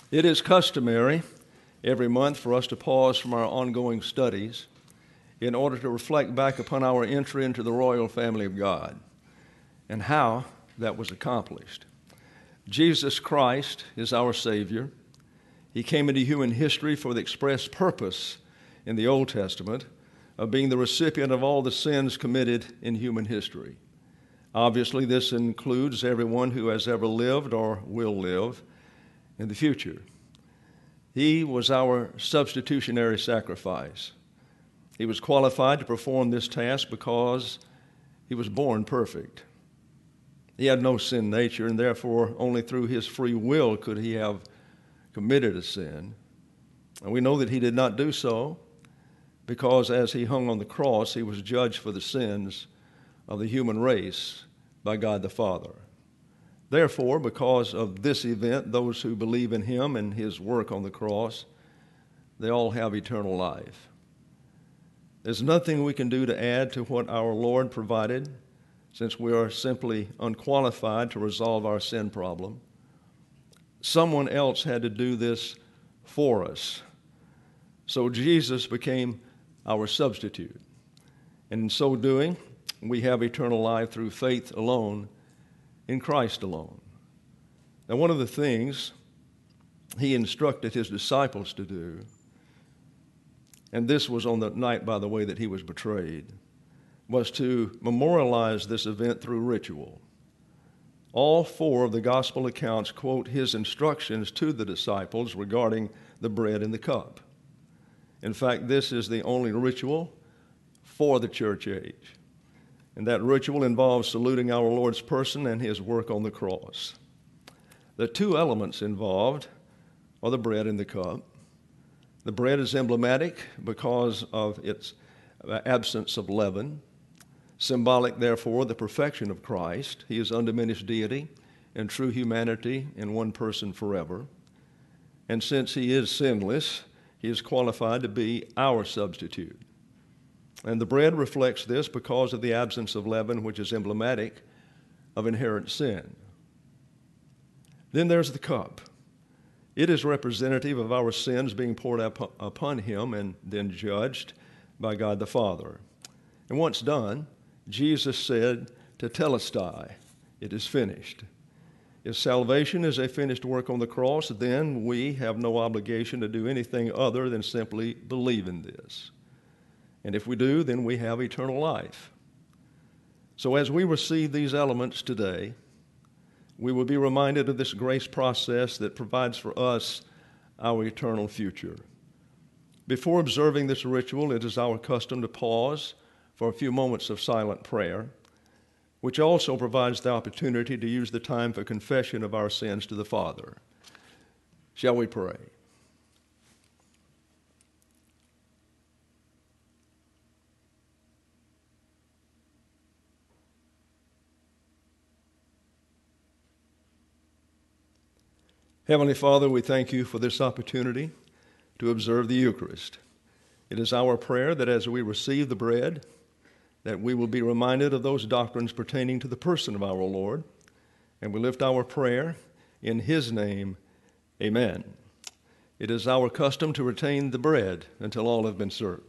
It is customary every month for us to pause from our ongoing studies in order to reflect back upon our entry into the royal family of God and how that was accomplished. Jesus Christ is our Savior. He came into human history for the express purpose in the Old Testament of being the recipient of all the sins committed in human history. Obviously, this includes everyone who has ever lived or will live in the future. He was our substitutionary sacrifice. He was qualified to perform this task because he was born perfect. He had no sin nature, and therefore only through his free will could he have committed a sin. And we know that he did not do so because as he hung on the cross, he was judged for the sins of the human race by God the Father. Therefore, because of this event, those who believe in him and his work on the cross, they all have eternal life. There's nothing we can do to add to what our Lord provided, since we are simply unqualified to resolve our sin problem. Someone else had to do this for us. So Jesus became our substitute. And in so doing, we have eternal life through faith alone in Christ alone. Now, one of the things he instructed his disciples to do, and this was on the night, by the way, that he was betrayed, was to memorialize this event through ritual. All four of the gospel accounts quote his instructions to the disciples regarding the bread and the cup. In fact, this is the only ritual for the church age. And that ritual involves saluting our Lord's person and his work on the cross. The two elements involved are the bread and the cup. The bread is emblematic because of its absence of leaven, symbolic, therefore, the perfection of Christ. He is undiminished deity and true humanity in one person forever. And since he is sinless, he is qualified to be our substitute. And the bread reflects this because of the absence of leaven, which is emblematic of inherent sin. Then there's the cup. It is representative of our sins being poured upon him and then judged by God the Father. And once done, Jesus said tetelestai, it is finished. If salvation is a finished work on the cross, then we have no obligation to do anything other than simply believe in this. And if we do, then we have eternal life. So as we receive these elements today, we will be reminded of this grace process that provides for us our eternal future. Before observing this ritual, it is our custom to pause for a few moments of silent prayer, which also provides the opportunity to use the time for confession of our sins to the Father. Shall we pray? Heavenly Father, we thank you for this opportunity to observe the Eucharist. It is our prayer that as we receive the bread, that we will be reminded of those doctrines pertaining to the person of our Lord, and we lift our prayer in his name, amen. It is our custom to retain the bread until all have been served.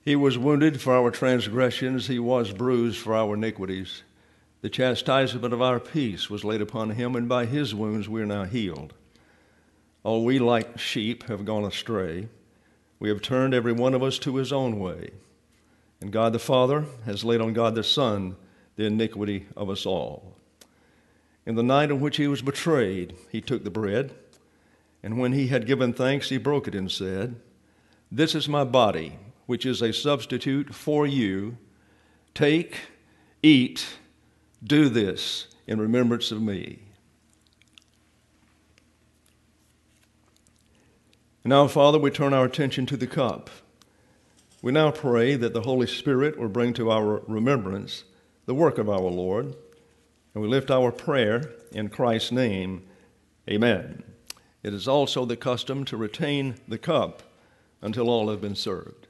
He was wounded for our transgressions, he was bruised for our iniquities. The chastisement of our peace was laid upon him, and by his wounds we are now healed. All we like sheep have gone astray. We have turned every one of us to his own way. And God the Father has laid on God the Son the iniquity of us all. In the night in which he was betrayed, he took the bread, and when he had given thanks, he broke it and said, "This is my body, which is a substitute for you. Take, eat, do this in remembrance of me." Now, Father, we turn our attention to the cup. We now pray that the Holy Spirit will bring to our remembrance the work of our Lord, and we lift our prayer in Christ's name. Amen. It is also the custom to retain the cup until all have been served.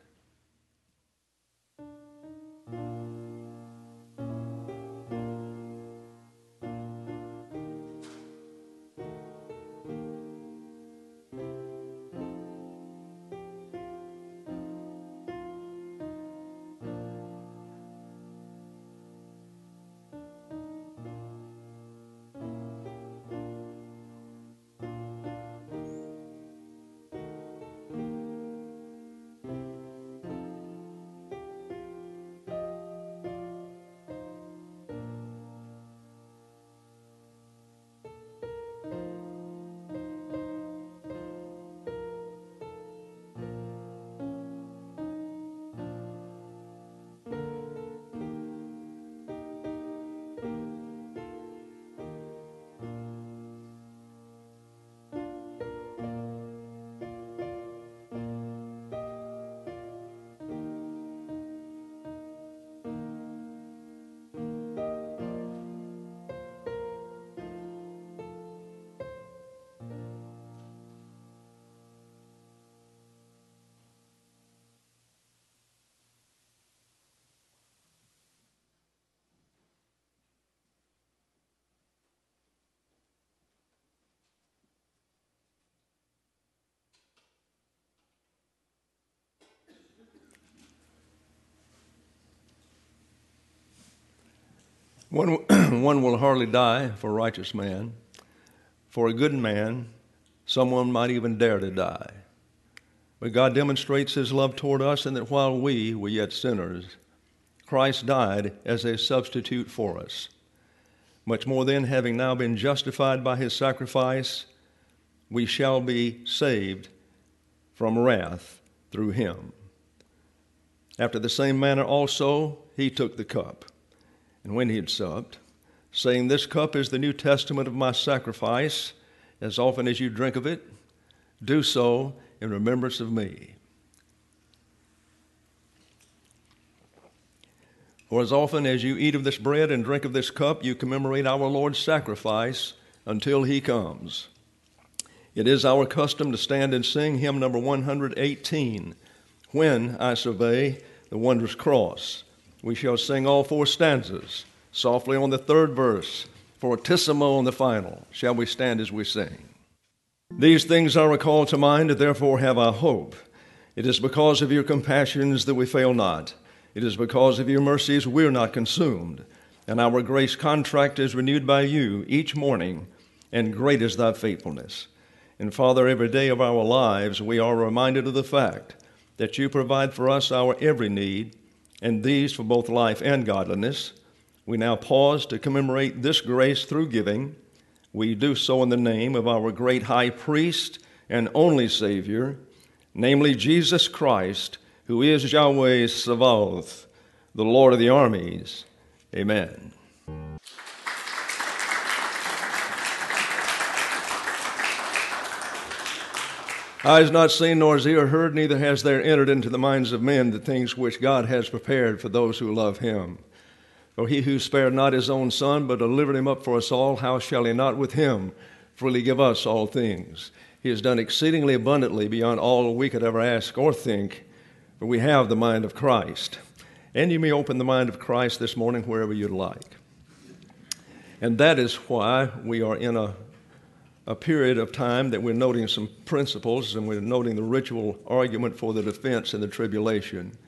One will hardly die for a righteous man. For a good man, someone might even dare to die. But God demonstrates his love toward us in that while we were yet sinners, Christ died as a substitute for us. Much more then, having now been justified by his sacrifice, we shall be saved from wrath through him. After the same manner also he took the cup. And when he had supped, saying, "This cup is the New Testament of my sacrifice. As often as you drink of it, do so in remembrance of me." For as often as you eat of this bread and drink of this cup, you commemorate our Lord's sacrifice until he comes. It is our custom to stand and sing hymn number 118, "When I Survey the Wondrous Cross." We shall sing all four stanzas, softly on the third verse, fortissimo on the final. Shall we stand as we sing? "These things I recall to mind, therefore have I hope. It is because of your compassions that we fail not. It is because of your mercies we are not consumed. And our grace contract is renewed by you each morning, and great is thy faithfulness. And Father, every day of our lives we are reminded of the fact that you provide for us our every need, and these for both life and godliness. We now pause to commemorate this grace through giving. We do so in the name of our great high priest and only Savior, namely Jesus Christ, who is Yahweh Sabaoth, the Lord of the armies. Amen. Eye has not seen, nor has ear heard, neither has there entered into the minds of men the things which God has prepared for those who love him. For he who spared not his own Son, but delivered him up for us all, how shall he not with him freely give us all things? He has done exceedingly abundantly beyond all we could ever ask or think, for we have the mind of Christ. And you may open the mind of Christ this morning wherever you'd like. And that is why we are in a period of time that we're noting some principles, and we're noting the ritual argument for the defense in the tribulation.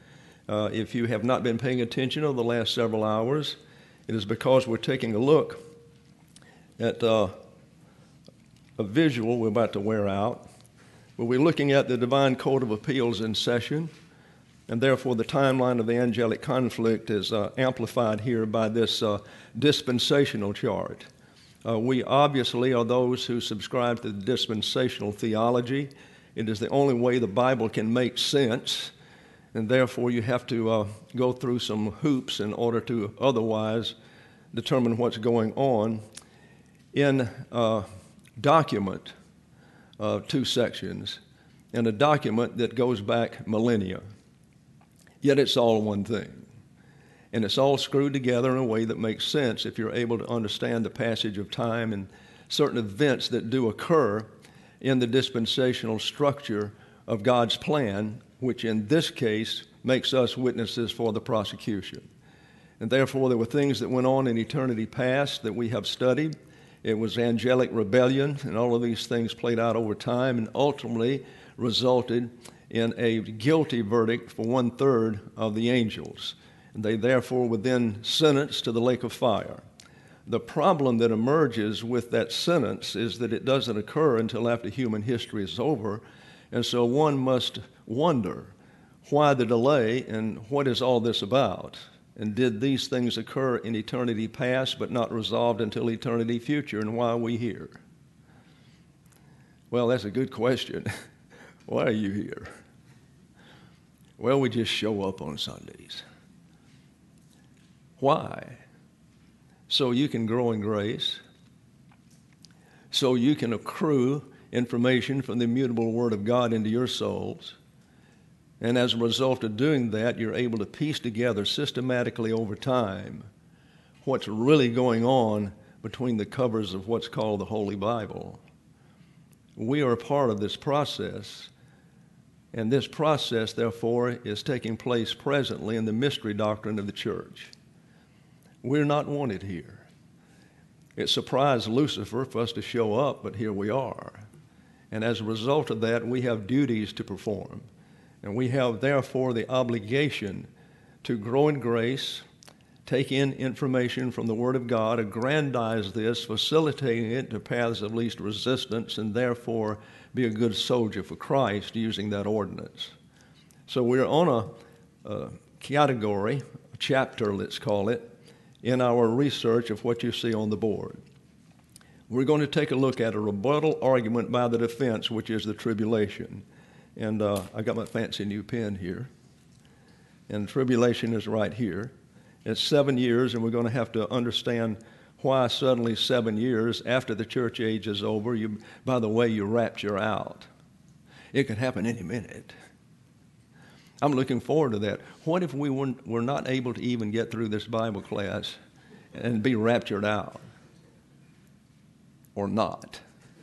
If you have not been paying attention over the last several hours, it is because we're taking a look at a visual we're about to wear out. We're looking at the Divine Court of Appeals in session, and therefore the timeline of the angelic conflict is amplified here by this dispensational chart. We obviously are those who subscribe to the dispensational theology. It is the only way the Bible can make sense, and therefore you have to go through some hoops in order to otherwise determine what's going on. In a document of 2 sections, in a document that goes back millennia, yet it's all one thing. And it's all screwed together in a way that makes sense if you're able to understand the passage of time and certain events that do occur in the dispensational structure of God's plan, which in this case makes us witnesses for the prosecution. And therefore there were things that went on in eternity past that we have studied. It was angelic rebellion, and all of these things played out over time and ultimately resulted in a guilty verdict for 1/3 of the angels. And they therefore were then sentenced to the lake of fire. The problem that emerges with that sentence is that it doesn't occur until after human history is over, and so one must wonder why the delay and what is all this about? And did these things occur in eternity past but not resolved until eternity future, and why are we here? Well, that's a good question. Why are you here? Well, we just show up on Sundays. Why? So you can grow in grace, so you can accrue information from the immutable Word of God into your souls, and as a result of doing that, you're able to piece together systematically over time what's really going on between the covers of what's called the Holy Bible. We are a part of this process, and this process, therefore, is taking place presently in the mystery doctrine of the church. We're not wanted here. It surprised Lucifer for us to show up, but here we are. And as a result of that, we have duties to perform. And we have, therefore, the obligation to grow in grace, take in information from the Word of God, aggrandize this, facilitating it to paths of least resistance, and therefore be a good soldier for Christ using that ordinance. So we're on a category, a chapter, let's call it, in our research of what you see on the board. We're going to take a look at a rebuttal argument by the defense, which is the tribulation. And I got my fancy new pen here. And tribulation is right here. It's 7 years, and we're going to have to understand why suddenly 7 years after the church age is over, by the way, you rapture out. It could happen any minute. I'm looking forward to that. What if we were not able to even get through this Bible class and be raptured out? Or not?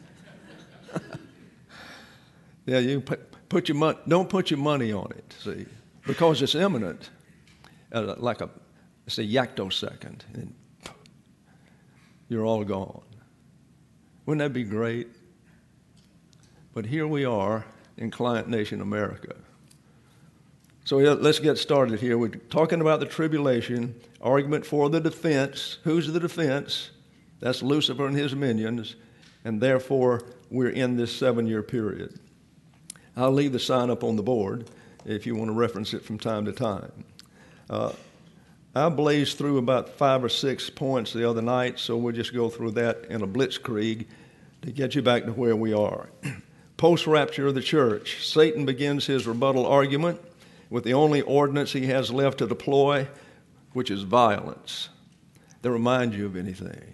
Yeah, you don't put your money on it, see, because it's imminent, like it's a yactosecond, and you're all gone. Wouldn't that be great? But here we are in Client Nation America. So let's get started here. We're talking about the tribulation, argument for the defense. Who's the defense? That's Lucifer and his minions, and therefore we're in this 7-year period. I'll leave the sign up on the board if you want to reference it from time to time. I blazed through about 5 or 6 points the other night, so we'll just go through that in a blitzkrieg to get you back to where we are. Post-rapture of the church, Satan begins his rebuttal argument with the only ordinance he has left to deploy, which is violence. That reminds you of anything.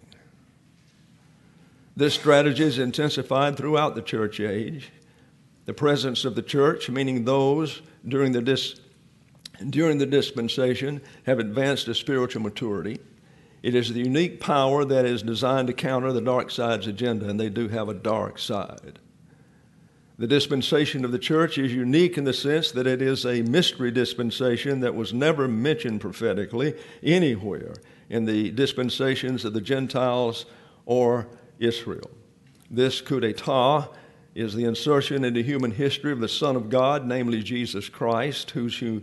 This strategy is intensified throughout the church age. The presence of the church, meaning those during the dispensation, have advanced to spiritual maturity. It is the unique power that is designed to counter the dark side's agenda, and they do have a dark side. The dispensation of the church is unique in the sense that it is a mystery dispensation that was never mentioned prophetically anywhere in the dispensations of the Gentiles or Israel. This coup d'etat is the insertion into human history of the Son of God, namely Jesus Christ, whose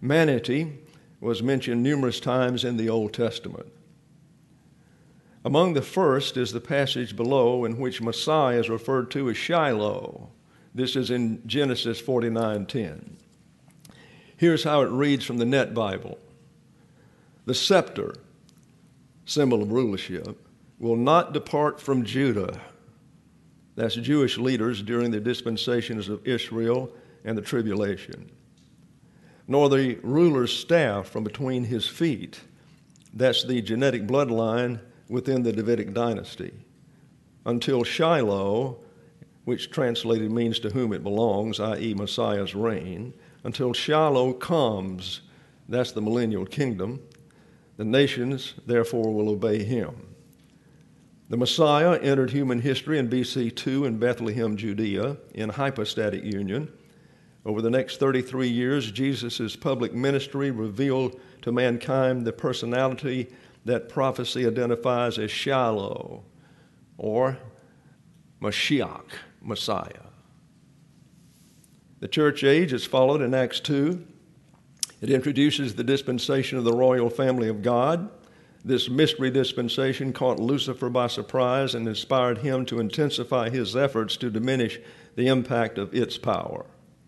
Humanity was mentioned numerous times in the Old Testament. Among the first is the passage below in which Messiah is referred to as Shiloh. This is in Genesis 49:10. Here's how it reads from the Net Bible. The scepter, symbol of rulership, will not depart from Judah. That's Jewish leaders during the dispensations of Israel and the tribulation. Nor the ruler's staff from between his feet. That's the genetic bloodline within the Davidic dynasty. Until Shiloh, which translated means to whom it belongs, i.e. Messiah's reign, until Shiloh comes, that's the millennial kingdom, the nations therefore will obey him. The Messiah entered human history in BC 2 in Bethlehem, Judea, in hypostatic union. Over the next 33 years, Jesus' public ministry revealed to mankind the personality that prophecy identifies as Shiloh, or Mashiach, Messiah. The church age is followed in Acts 2. It introduces the dispensation of the royal family of God. This mystery dispensation caught Lucifer by surprise and inspired him to intensify his efforts to diminish the impact of its power.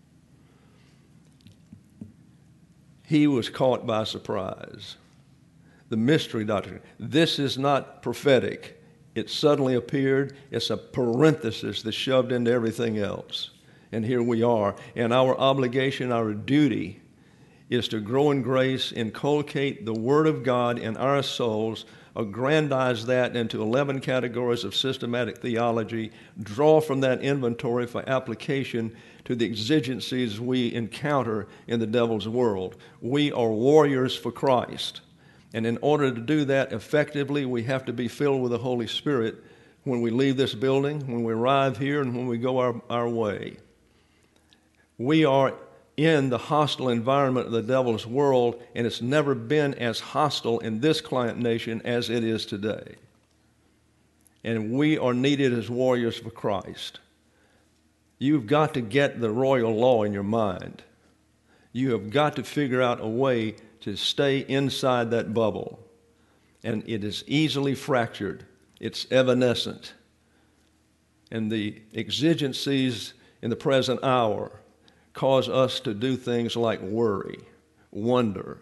He was caught by surprise. The mystery doctrine. This is not prophetic. It suddenly appeared. It's a parenthesis that's shoved into everything else. And here we are. And our obligation, our duty, is to grow in grace, inculcate the Word of God in our souls, aggrandize that into 11 categories of systematic theology, draw from that inventory for application to the exigencies we encounter in the devil's world. We are warriors for Christ. And in order to do that effectively, we have to be filled with the Holy Spirit when we leave this building, when we arrive here, and when we go our way. We are in the hostile environment of the devil's world, and it's never been as hostile in this client nation as it is today. And we are needed as warriors for Christ. You've got to get the royal law in your mind. You have got to figure out a way to stay inside that bubble. And it is easily fractured. It's evanescent. And the exigencies in the present hour cause us to do things like worry, wonder,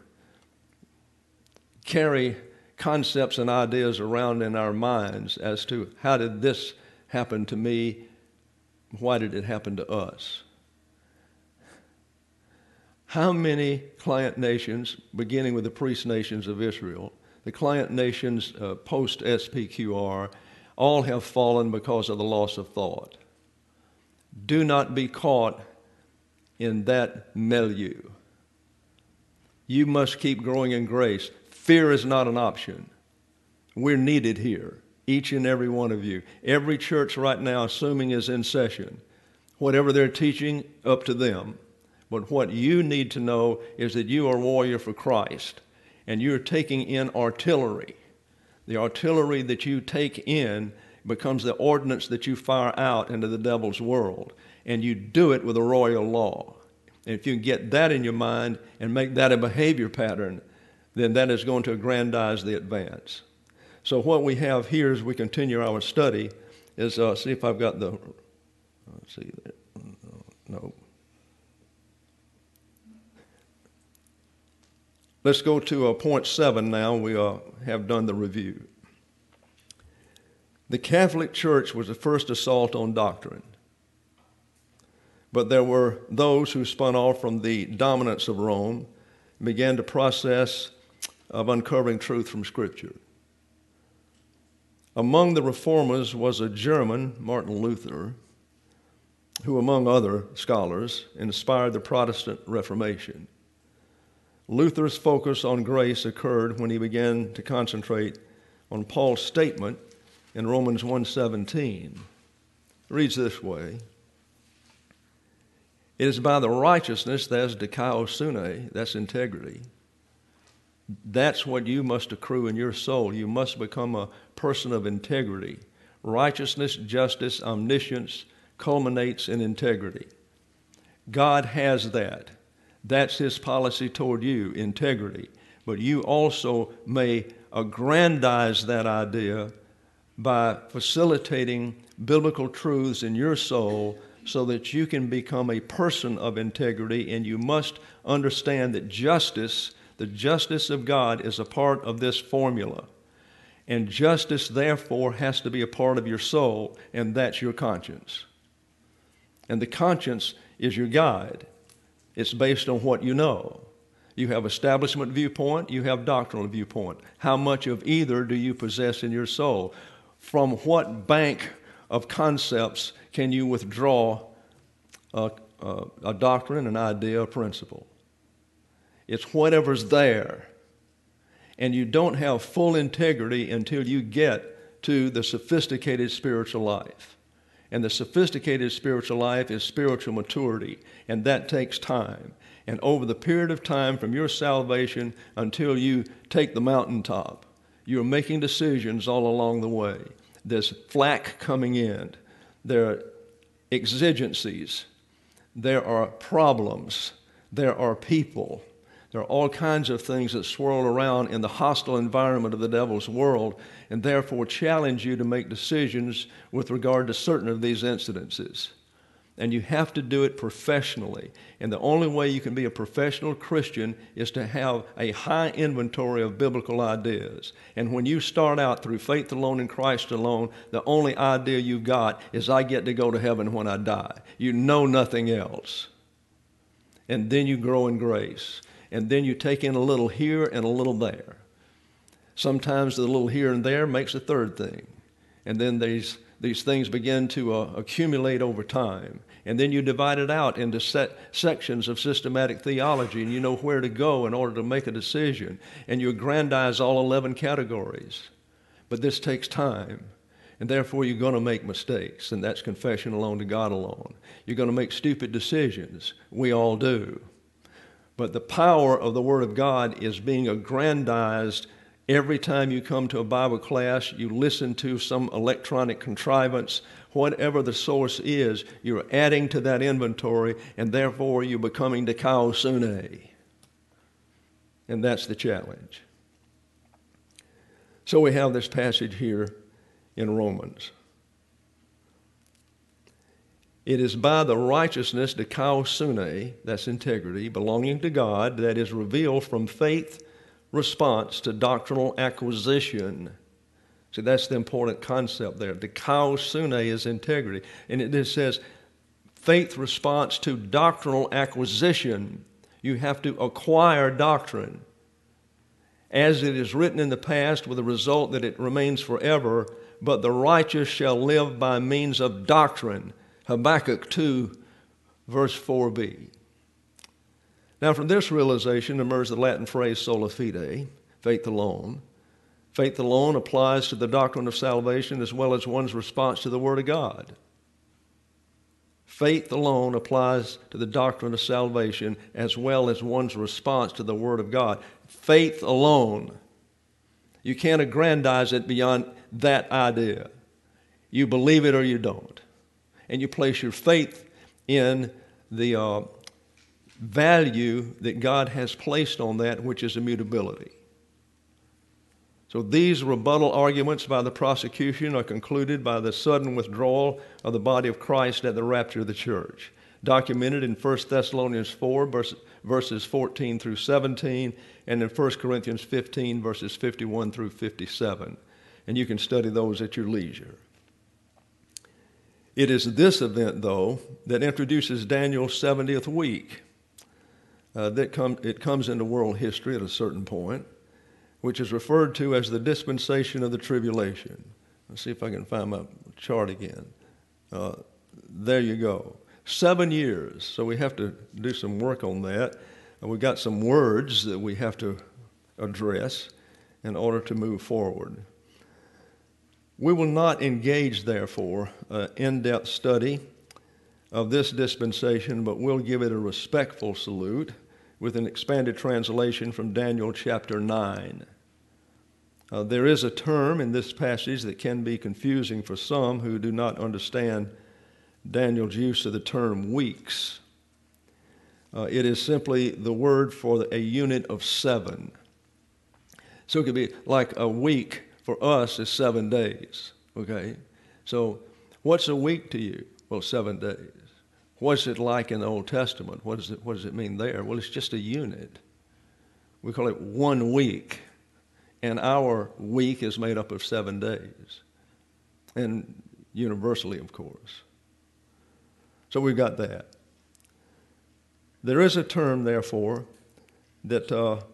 carry concepts and ideas around in our minds as to how did this happen to me, why did it happen to us? How many client nations, beginning with the priest nations of Israel, the client nations post-SPQR, all have fallen because of the loss of thought. Do not be caught in that milieu. You must keep growing in grace. Fear is not an option. We're needed here, each and every one of you. Every church right now, assuming is in session. Whatever they're teaching, up to them. But what you need to know is that you are a warrior for Christ, and you're taking in artillery. The artillery that you take in becomes the ordnance that you fire out into the devil's world, and you do it with a royal law. And if you get that in your mind and make that a behavior pattern, then that is going to aggrandize the advance. So what we have here as we continue our study is, see if I've got the, let's see, no. Let's go to point 7 now. We have done the review. The Catholic Church was the first assault on doctrine. But there were those who spun off from the dominance of Rome and began the process of uncovering truth from Scripture. Among the reformers was a German, Martin Luther, who, among other scholars, inspired the Protestant Reformation. Luther's focus on grace occurred when he began to concentrate on Paul's statement in Romans 1:17. It reads this way: "It is by the righteousness, that's dikaiosune, that's integrity. That's what you must accrue in your soul. You must become a person of integrity. Righteousness, justice, omniscience culminates in integrity. God has that. That's his policy toward you, integrity. But you also may aggrandize that idea by facilitating biblical truths in your soul so that you can become a person of integrity, and you must understand that justice, the justice of God, is a part of this formula. And justice, therefore, has to be a part of your soul, and that's your conscience. And the conscience is your guide. It's based on what you know. You have establishment viewpoint, you have doctrinal viewpoint. How much of either do you possess in your soul? From what bank of concepts can you withdraw a doctrine, an idea, a principle? It's whatever's there. And you don't have full integrity until you get to the sophisticated spiritual life. And the sophisticated spiritual life is spiritual maturity, and that takes time. And over the period of time from your salvation until you take the mountaintop, you're making decisions all along the way. There's flack coming in. There are exigencies. There are problems. There are people. There are all kinds of things that swirl around in the hostile environment of the devil's world, and therefore challenge you to make decisions with regard to certain of these incidences. And you have to do it professionally. And the only way you can be a professional Christian is to have a high inventory of biblical ideas. And when you start out through faith alone in Christ alone, the only idea you've got is, I get to go to heaven when I die. You know nothing else. And then you grow in grace. And then you take in a little here and a little there. Sometimes the little here and there makes a third thing. And then these things begin to accumulate over time. And then you divide it out into sections of systematic theology, and you know where to go in order to make a decision. And you aggrandize all 11 categories. But this takes time. And therefore you're going to make mistakes, and that's confession alone to God alone. You're going to make stupid decisions. We all do. But the power of the Word of God is being aggrandized every time you come to a Bible class, you listen to some electronic contrivance, whatever the source is, you're adding to that inventory, and therefore you're becoming Dikao Sune. And that's the challenge. So we have this passage here in Romans. It is by the righteousness, Dikao Sune, that's integrity, belonging to God, that is revealed from faith response to doctrinal acquisition. See, that's the important concept there. Dikao Sune is integrity. And it says faith response to doctrinal acquisition. You have to acquire doctrine. As it is written in the past, with the result that it remains forever, but the righteous shall live by means of doctrine. Habakkuk 2, verse 4b. Now, from this realization emerged the Latin phrase sola fide, faith alone. Faith alone applies to the doctrine of salvation as well as one's response to the Word of God. Faith alone applies to the doctrine of salvation as well as one's response to the Word of God. Faith alone. You can't aggrandize it beyond that idea. You believe it or you don't. And you place your faith in the value that God has placed on that, which is immutability. So these rebuttal arguments by the prosecution are concluded by the sudden withdrawal of the body of Christ at the rapture of the church, documented in 1 Thessalonians 4, verses 14 through 17, and in 1 Corinthians 15, verses 51 through 57. And you can study those at your leisure. It is this event, though, that introduces Daniel's 70th week. It comes into world history at a certain point, which is referred to as the dispensation of the tribulation. Let's see if I can find my chart again. There you go. 7 years. So we have to do some work on that. We've got some words that we have to address in order to move forward. We will not engage, therefore, an in-depth study of this dispensation, but we'll give it a respectful salute with an expanded translation from Daniel chapter 9. There is a term in this passage that can be confusing for some who do not understand Daniel's use of the term weeks. It is simply the word for a unit of 7. So it could be like a week for us is 7 days, okay? So what's a week to you? Well, 7 days. What's it like in the Old Testament? What does it mean there? Well, it's just a unit. We call it 1 week, and our week is made up of 7 days, and universally, of course. So we've got that. There is a term, therefore, that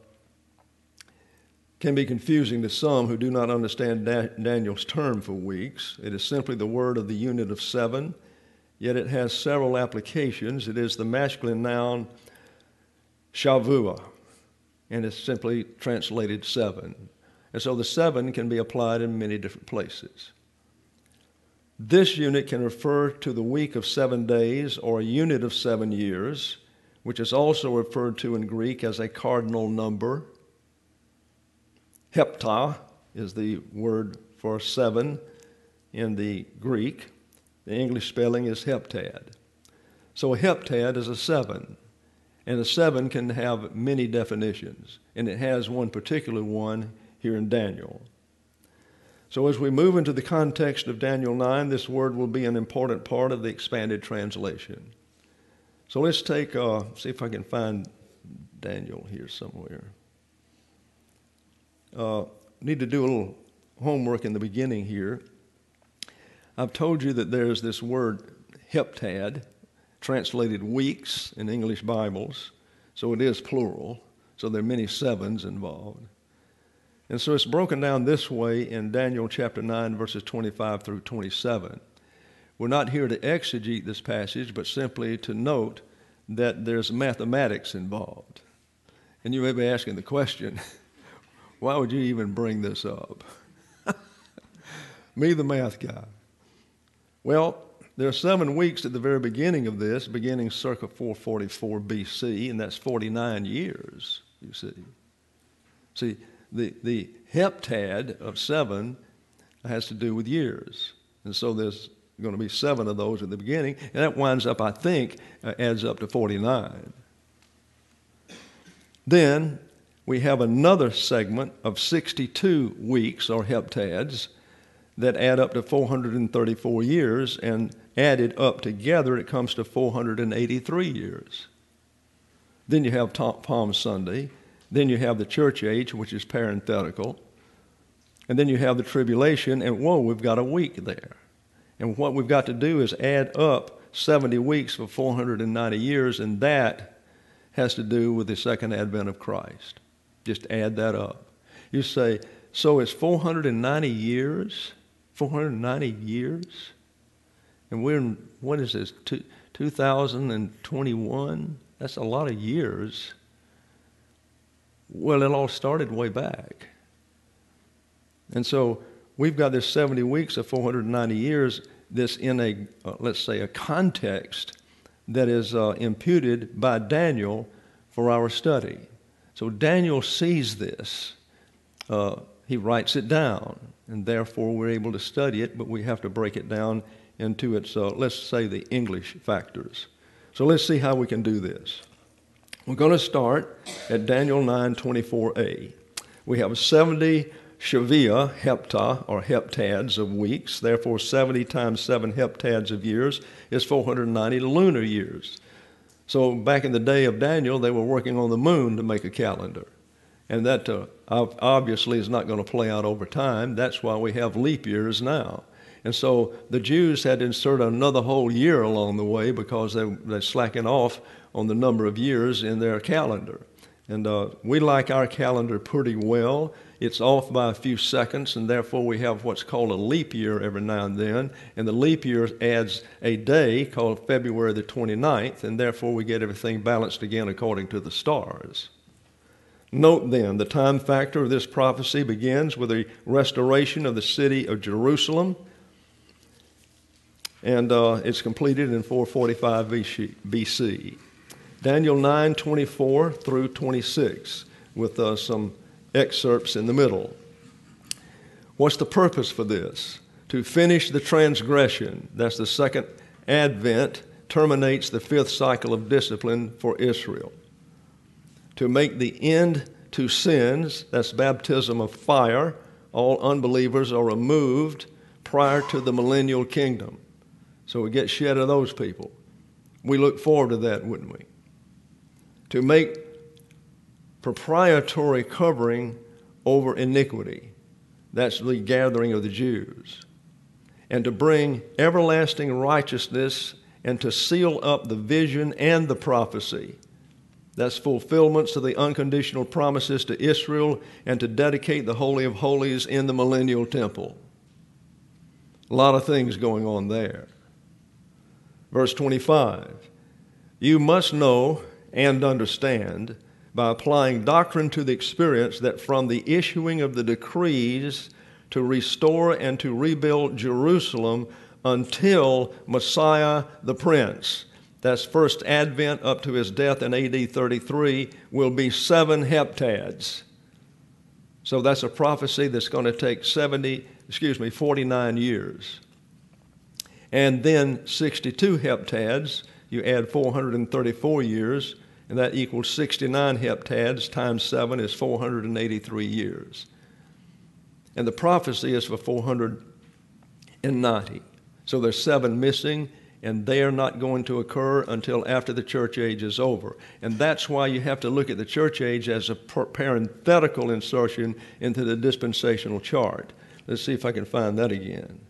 can be confusing to some who do not understand Daniel's term for weeks. It is simply the word of the unit of 7, yet it has several applications. It is the masculine noun shavua, and it's simply translated 7. And so the 7 can be applied in many different places. This unit can refer to the week of 7 days or a unit of 7 years, which is also referred to in Greek as a cardinal number. Heptah is the word for 7 in the Greek. The English spelling is heptad. So a heptad is a 7, and a 7 can have many definitions, and it has one particular one here in Daniel. So as we move into the context of Daniel 9, this word will be an important part of the expanded translation. So let's take, see if I can find Daniel here somewhere. Need to do a little homework in the beginning here. I've told you that there's this word heptad, translated weeks in English Bibles, so it is plural, so there are many 7s involved. And so it's broken down this way in Daniel chapter 9, verses 25 through 27. We're not here to exegete this passage, but simply to note that there's mathematics involved. And you may be asking the question, why would you even bring this up? Me, the math guy. Well, there are 7 weeks at the very beginning of this, beginning circa 444 BC, and that's 49 years, you see. See, the heptad of 7 has to do with years. And so there's going to be 7 of those at the beginning, and that winds up, I think, adds up to 49. Then we have another segment of 62 weeks, or heptads, that add up to 434 years, and added up together, it comes to 483 years. Then you have Palm Sunday. Then you have the church age, which is parenthetical. And then you have the tribulation, and whoa, we've got a week there. And what we've got to do is add up 70 weeks for 490 years, and that has to do with the second advent of Christ. Just add that up. You say, so it's 490 years? 490 years? And we're in, what is this, 2021? That's a lot of years. Well, it all started way back. And so we've got this 70 weeks of 490 years, this in a, let's say, a context that is imputed by Daniel for our study. So Daniel sees this. He writes it down, and therefore we're able to study it, but we have to break it down into its, let's say, the English factors. So let's see how we can do this. We're going to start at Daniel 9:24a. We have 70 shavia, heptah, or heptads of weeks. Therefore, 70 times 7 heptads of years is 490 lunar years. So back in the day of Daniel, they were working on the moon to make a calendar. And that obviously is not going to play out over time. That's why we have leap years now. And so the Jews had to insert another whole year along the way because they're slacking off on the number of years in their calendar. And we like our calendar pretty well. It's off by a few seconds, and therefore we have what's called a leap year every now and then. And the leap year adds a day called February the 29th, and therefore we get everything balanced again according to the stars. Note then, the time factor of this prophecy begins with the restoration of the city of Jerusalem, and it's completed in 445 BC. Daniel 9:24 through 26, with some excerpts in the middle. What's the purpose for this? To finish the transgression. That's the second advent terminates the fifth cycle of discipline for Israel. To make the end to sins, that's baptism of fire, all unbelievers are removed prior to the millennial kingdom. So we get shed of those people. We look forward to that, wouldn't we? To make proprietary covering over iniquity, that's the gathering of the Jews. And to bring everlasting righteousness and to seal up the vision and the prophecy. That's fulfillments of the unconditional promises to Israel and to dedicate the Holy of Holies in the millennial temple. A lot of things going on there. Verse 25, you must know and understand by applying doctrine to the experience that from the issuing of the decrees to restore and to rebuild Jerusalem until Messiah the Prince, that's first advent up to his death in AD 33, will be 7 heptads. So that's a prophecy that's going to take 49 years. And then 62 heptads, you add 434 years, and that equals 69 heptads times 7 is 483 years. And the prophecy is for 490. So there's 7 missing, and they are not going to occur until after the church age is over. And that's why you have to look at the church age as a parenthetical insertion into the dispensational chart. Let's see if I can find that again.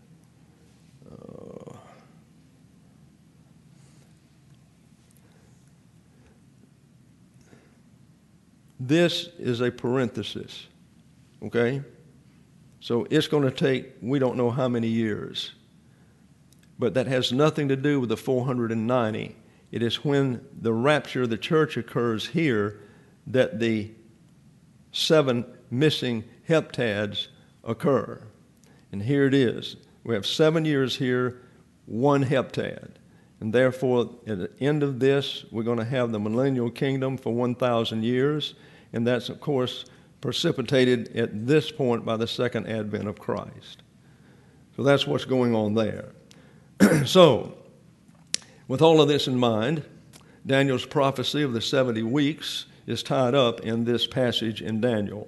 This is a parenthesis, okay? So it's going to take, we don't know how many years. But that has nothing to do with the 490. It is when the rapture of the church occurs here that the 7 missing heptads occur. And here it is. We have 7 years here, 1 heptad. And therefore, at the end of this, we're going to have the millennial kingdom for 1,000 years. And that's, of course, precipitated at this point by the second advent of Christ. So that's what's going on there. So, with all of this in mind, Daniel's prophecy of the 70 weeks is tied up in this passage in Daniel.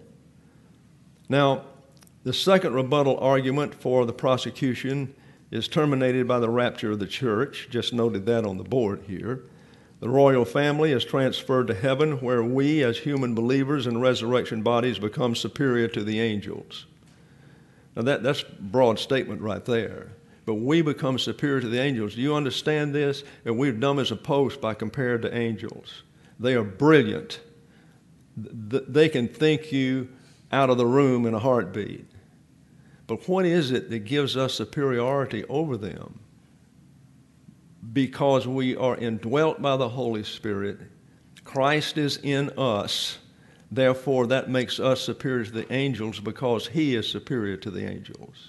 Now, the second rebuttal argument for the prosecution is terminated by the rapture of the church. Just noted that on the board here. The royal family is transferred to heaven, where we, as human believers in resurrection bodies, become superior to the angels. Now, that's a broad statement right there. But we become superior to the angels. Do you understand this? And we're dumb as a post by compared to angels. They are brilliant. They can think you out of the room in a heartbeat. But what is it that gives us superiority over them? Because we are indwelt by the Holy Spirit. Christ is in us. Therefore, that makes us superior to the angels because He is superior to the angels.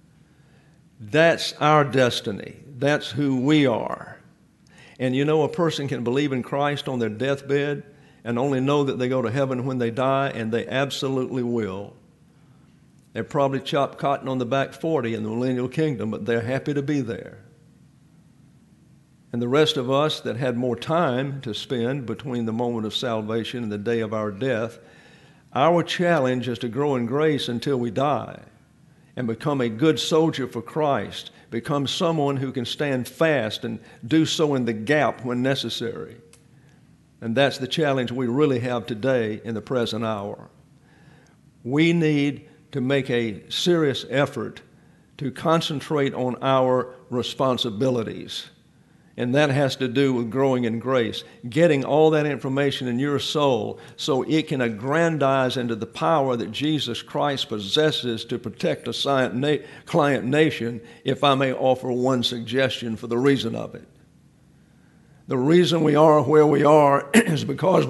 That's our destiny. That's who we are. And you know, a person can believe in Christ on their deathbed and only know that they go to heaven when they die, and they absolutely will. They're probably chopped cotton on the back 40 in the millennial kingdom, but they're happy to be there. And the rest of us that had more time to spend between the moment of salvation and the day of our death, our challenge is to grow in grace until we die and become a good soldier for Christ, become someone who can stand fast and do so in the gap when necessary. And that's the challenge we really have today in the present hour. We need to make a serious effort to concentrate on our responsibilities. And that has to do with growing in grace, getting all that information in your soul so it can aggrandize into the power that Jesus Christ possesses to protect a client nation, if I may offer one suggestion for the reason of it. The reason we are where we are is because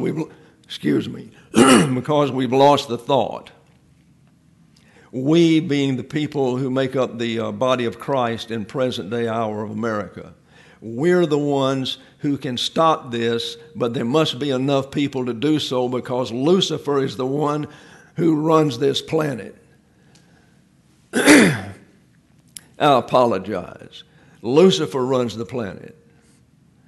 because we've lost the thought. We being the people who make up the body of Christ in present day hour of America. We're the ones who can stop this, but there must be enough people to do so because Lucifer is the one who runs this planet. I apologize. Lucifer runs the planet.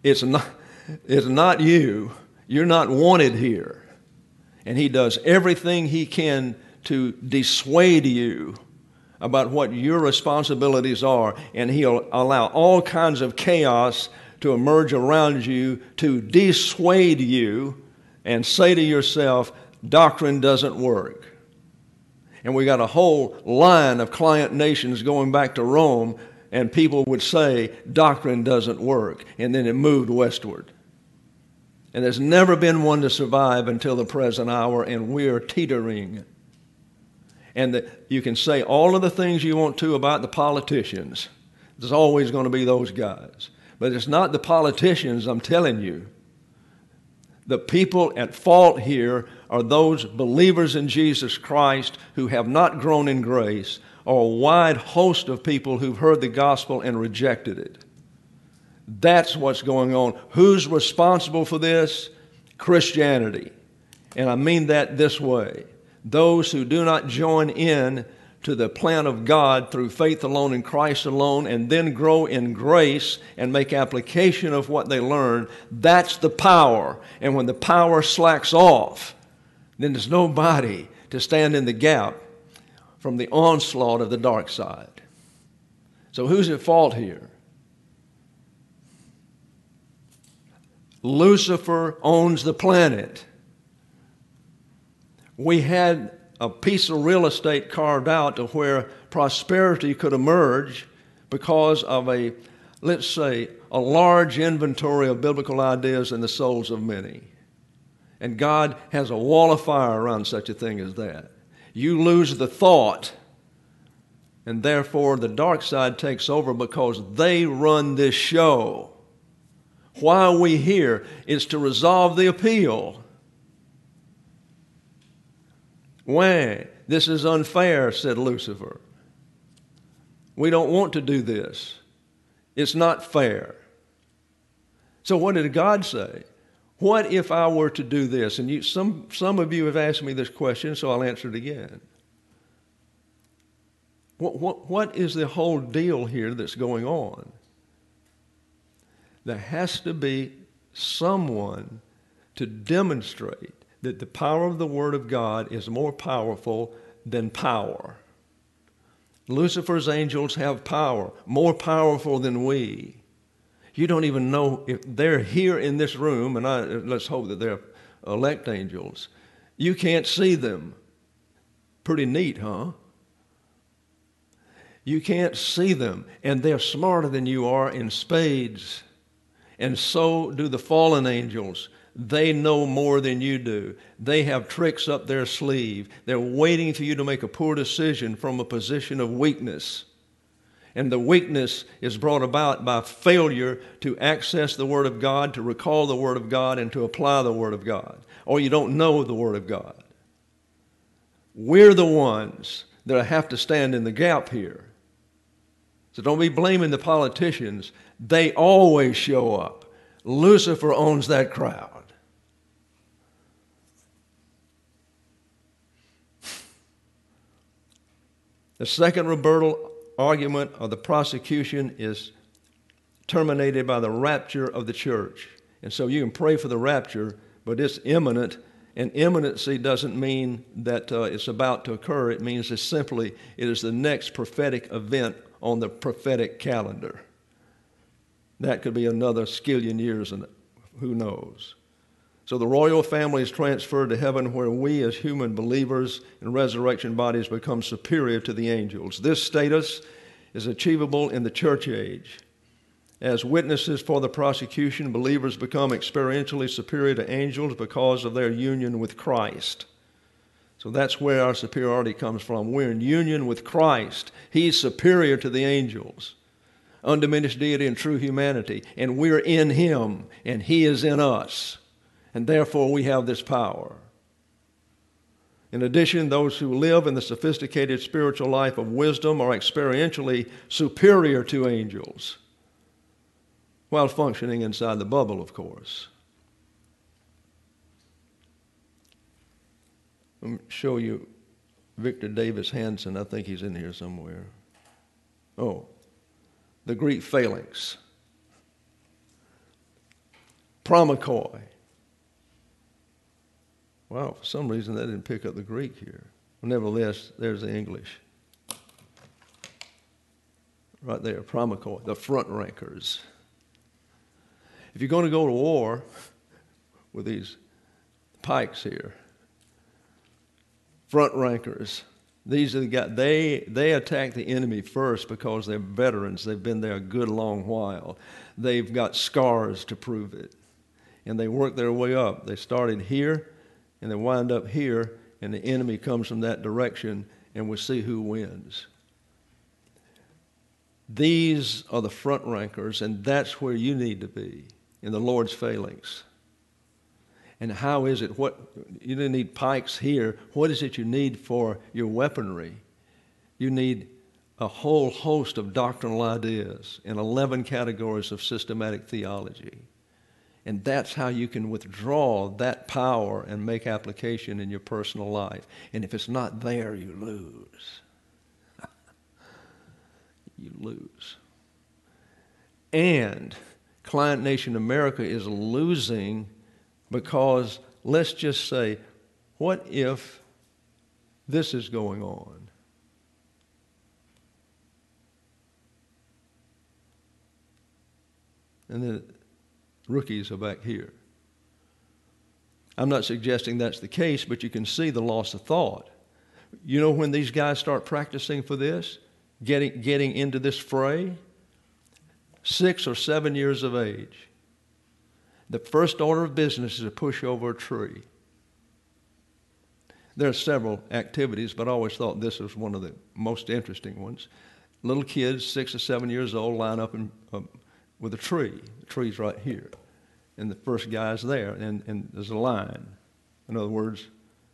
It's not you. You're not wanted here. And he does everything he can to dissuade you about what your responsibilities are, and he'll allow all kinds of chaos to emerge around you to dissuade you and say to yourself, doctrine doesn't work. And we got a whole line of client nations going back to Rome, and people would say, doctrine doesn't work, and then it moved westward. And there's never been one to survive until the present hour, and we're teetering. And you can say all of the things you want to about the politicians. There's always going to be those guys. But it's not the politicians, I'm telling you. The people at fault here are those believers in Jesus Christ who have not grown in grace, or a wide host of people who've heard the gospel and rejected it. That's what's going on. Who's responsible for this? Christianity. And I mean that this way. Those who do not join in to the plan of God through faith alone in Christ alone, and then grow in grace and make application of what they learn, that's the power. And when the power slacks off, then there's nobody to stand in the gap from the onslaught of the dark side. So who's at fault here? Lucifer owns the planet. We had a piece of real estate carved out to where prosperity could emerge because of let's say, a large inventory of biblical ideas in the souls of many. And God has a wall of fire around such a thing as that. You lose the thought, and therefore the dark side takes over because they run this show. Why are we here? Is to resolve the appeal. Why? This is unfair, said Lucifer. We don't want to do this. It's not fair. So what did God say? What if I were to do this? And some of you have asked me this question, so I'll answer it again. What is the whole deal here that's going on? There has to be someone to demonstrate that the power of the Word of God is more powerful than power. Lucifer's angels have power, more powerful than we. You don't even know if they're here in this room, and let's hope that they're elect angels. You can't see them. Pretty neat, huh? You can't see them, and they're smarter than you are in spades. And so do the fallen angels. They know more than you do. They have tricks up their sleeve. They're waiting for you to make a poor decision from a position of weakness. And the weakness is brought about by failure to access the Word of God, to recall the Word of God, and to apply the Word of God. Or you don't know the Word of God. We're the ones that have to stand in the gap here. So don't be blaming the politicians. They always show up. Lucifer owns that crowd. The second rebuttal argument of the prosecution is terminated by the rapture of the church. And so you can pray for the rapture, but it's imminent. And imminency doesn't mean that it's about to occur. It means it is the next prophetic event on the prophetic calendar. That could be another skillion years, and who knows. So the royal family is transferred to heaven, where we as human believers in resurrection bodies become superior to the angels. This status is achievable in the church age. As witnesses for the prosecution, believers become experientially superior to angels because of their union with Christ. So that's where our superiority comes from. We're in union with Christ. He's superior to the angels. Undiminished deity and true humanity. And we're in Him, and He is in us. And therefore we have this power. In addition, those who live in the sophisticated spiritual life of wisdom are experientially superior to angels, while functioning inside the bubble, of course. Let me show you Victor Davis Hanson. I think he's in here somewhere. Oh, the Greek phalanx. Promachoi. Wow, for some reason they didn't pick up the Greek here. Nevertheless, there's the English. Right there, promachoi, the front rankers. If you're going to go to war with these pikes here, front rankers, these are the guys, they attack the enemy first because they're veterans. They've been there a good long while. They've got scars to prove it. And they work their way up. They started here, and they wind up here, and the enemy comes from that direction, and we see who wins. These are the front rankers, and that's where you need to be, in the Lord's phalanx. And how is it? What you don't need pikes here. What is it you need for your weaponry? You need a whole host of doctrinal ideas and 11 categories of systematic theology. And that's how you can withdraw that power and make application in your personal life. And if it's not there, you lose. You lose. And Client Nation America is losing because, let's just say, what if this is going on? And the rookies are back here. I'm not suggesting that's the case, but you can see the loss of thought. You know when these guys start practicing for this, getting into this fray? 6 or 7 years of age. The first order of business is to push over a tree. There are several activities, but I always thought this was one of the most interesting ones. Little kids, 6 or 7 years old, line up with a tree. The tree's right here. And the first guy's there, and there's a line. In other words,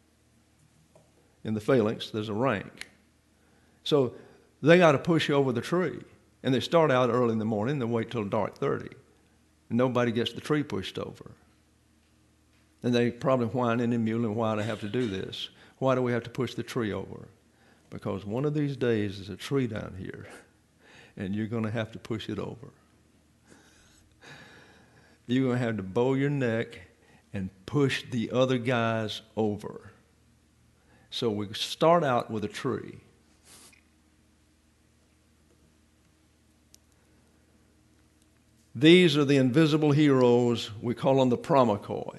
in the phalanx, there's a rank. So they got to push over the tree. And they start out early in the morning, they wait till dark 30. And nobody gets the tree pushed over. And they probably whining and mewing, why do I have to do this? Why do we have to push the tree over? Because one of these days there's a tree down here, and you're going to have to push it over. You're going to have to bow your neck and push the other guys over. So we start out with a tree. These are the invisible heroes. We call them the promachoi.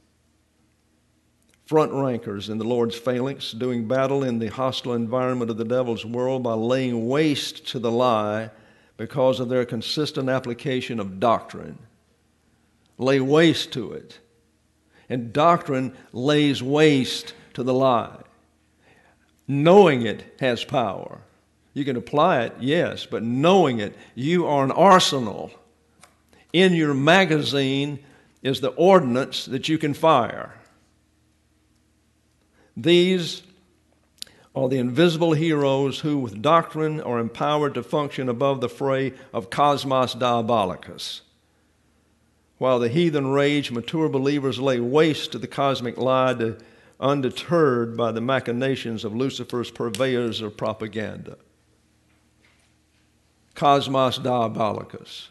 Front rankers in the Lord's phalanx, doing battle in the hostile environment of the devil's world by laying waste to the lie because of their consistent application of doctrine. Lay waste to it. And doctrine lays waste to the lie. Knowing it has power. You can apply it, yes, but knowing it, you are an arsenal. In your magazine is the ordnance that you can fire. These are the invisible heroes who, with doctrine, are empowered to function above the fray of cosmos diabolicus. While the heathen rage, mature believers lay waste to the cosmic lie, undeterred by the machinations of Lucifer's purveyors of propaganda. Cosmos diabolicus.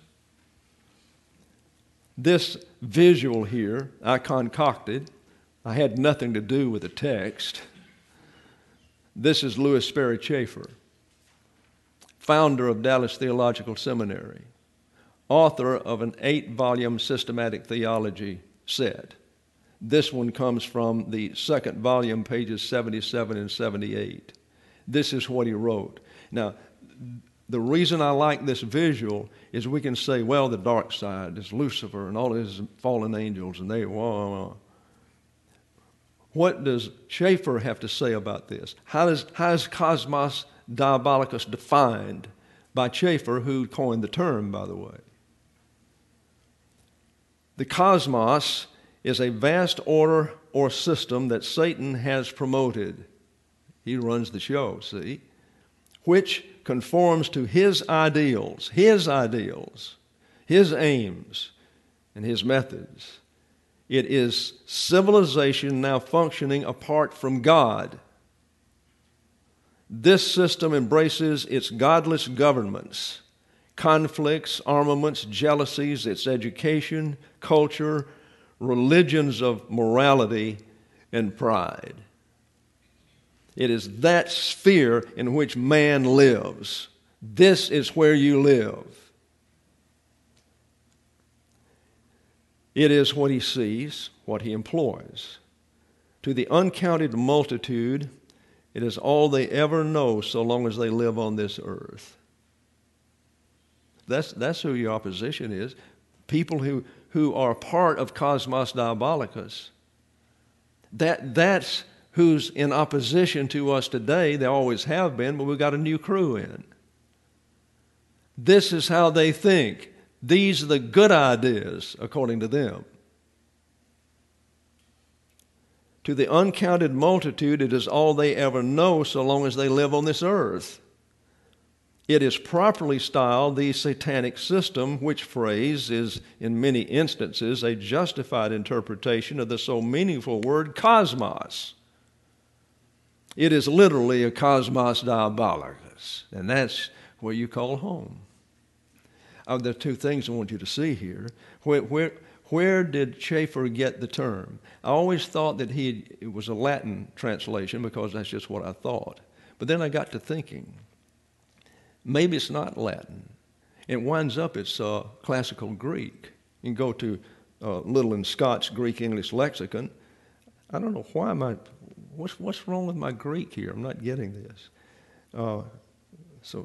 This visual here, I concocted. I had nothing to do with the text. This is Louis Sperry Chafer, founder of Dallas Theological Seminary, author of an 8-volume systematic theology set. This one comes from the second volume, pages 77 and 78. This is what he wrote. Now, the reason I like this visual is we can say, well, the dark side is Lucifer and all his fallen angels, and they, whoa. What does Chafer have to say about this? How is cosmos diabolicus defined by Chafer, who coined the term, by the way? The cosmos is a vast order or system that Satan has promoted. He runs the show, see? Which conforms to his ideals, his aims, and his methods. It is civilization now functioning apart from God. This system embraces its godless governments, conflicts, armaments, jealousies, its education, culture, religions of morality, and pride. It is that sphere in which man lives. This is where you live. It is what he sees, what he employs. To the uncounted multitude, it is all they ever know so long as they live on this earth. That's who your opposition is. People who are part of Cosmos Diabolicus. That's who's in opposition to us today. They always have been, but we've got a new crew in. This is how they think. These are the good ideas, according to them. To the uncounted multitude, it is all they ever know so long as they live on this earth. It is properly styled the satanic system, which phrase is, in many instances, a justified interpretation of the so meaningful word cosmos. It is literally a cosmos diabolicus, and that's where you call home. There are two things I want you to see here. Where did Schaeffer get the term? I always thought that it was a Latin translation because that's just what I thought. But then I got to thinking, maybe it's not Latin. It winds up it's classical Greek. You can go to Littleton Scott's Greek-English lexicon. I don't know why what's wrong with my Greek here? I'm not getting this. So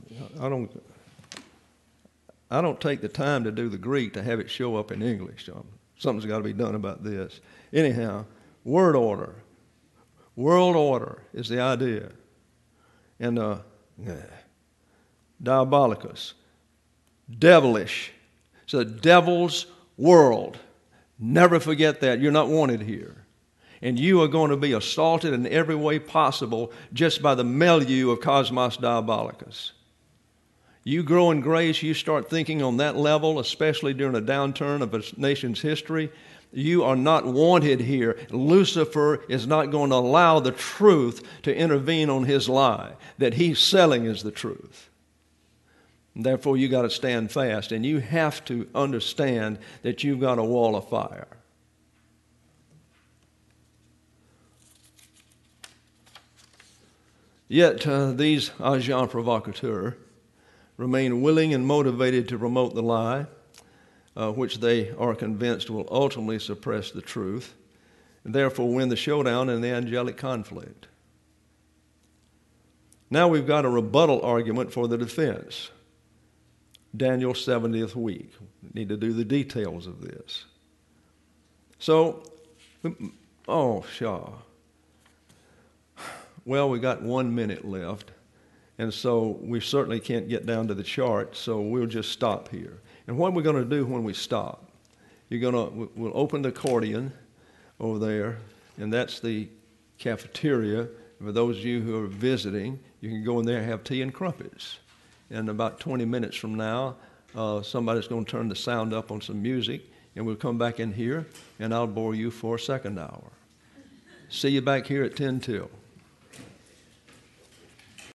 I don't take the time to do the Greek to have it show up in English. Something's got to be done about this. Anyhow, word order. World order is the idea. And diabolicus, devilish. It's a devil's world. Never forget that. You're not wanted here. And you are going to be assaulted in every way possible just by the milieu of Cosmos Diabolicus. You grow in grace, you start thinking on that level, especially during a downturn of a nation's history. You are not wanted here. Lucifer is not going to allow the truth to intervene on his lie. That he's selling is the truth. And therefore, you got to stand fast, and you have to understand that you've got a wall of fire. Yet these agents provocateurs remain willing and motivated to promote the lie, which they are convinced will ultimately suppress the truth, and therefore win the showdown in the angelic conflict. Now we've got a rebuttal argument for the defense. Daniel's 70th week. We need to do the details of this. So, well, we got 1 minute left. And so we certainly can't get down to the chart, so we'll just stop here. And what we're going to do when we stop, we'll open the accordion over there, and that's the cafeteria. For those of you who are visiting, you can go in there and have tea and crumpets. And about 20 minutes from now, somebody's going to turn the sound up on some music, and we'll come back in here, and I'll bore you for a second hour. See you back here at 10 till.